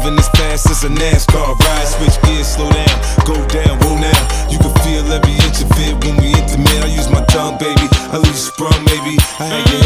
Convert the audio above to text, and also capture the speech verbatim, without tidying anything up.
moving as fast as a NASCAR ride. Switch gears, slow down, go down, whoa now. You can feel every inch of it when we intimate. I use my tongue, baby, I leave you sprung, maybe. I had your